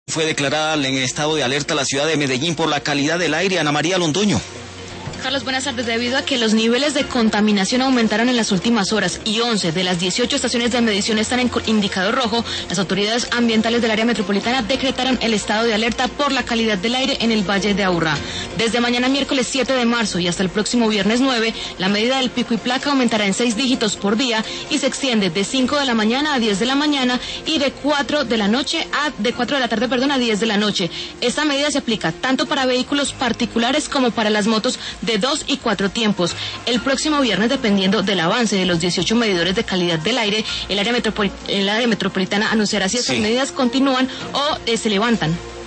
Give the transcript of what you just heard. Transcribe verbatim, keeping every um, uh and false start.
Fue declarada en estado de alerta la ciudad de Medellín por la calidad del aire. Ana María Londoño. Carlos, buenas tardes. Debido a que los niveles de contaminación aumentaron en las últimas horas y once de las dieciocho estaciones de medición están en indicador rojo, las autoridades ambientales del área metropolitana decretaron el estado de alerta por la calidad del aire en el Valle de Aburrá. Desde mañana miércoles siete de marzo y hasta el próximo viernes nueve, la medida del pico y placa aumentará en seis dígitos por día y se extiende de cinco de la mañana a diez de la mañana y de cuatro de la noche a de cuatro de la tarde, perdón, a diez de la noche. Esta medida se aplica tanto para vehículos particulares como para las motos de de dos y cuatro tiempos. El próximo viernes, dependiendo del avance de los dieciocho medidores de calidad del aire, el área, metropol el área metropolitana anunciará si estas sí. medidas continúan o eh, se levantan.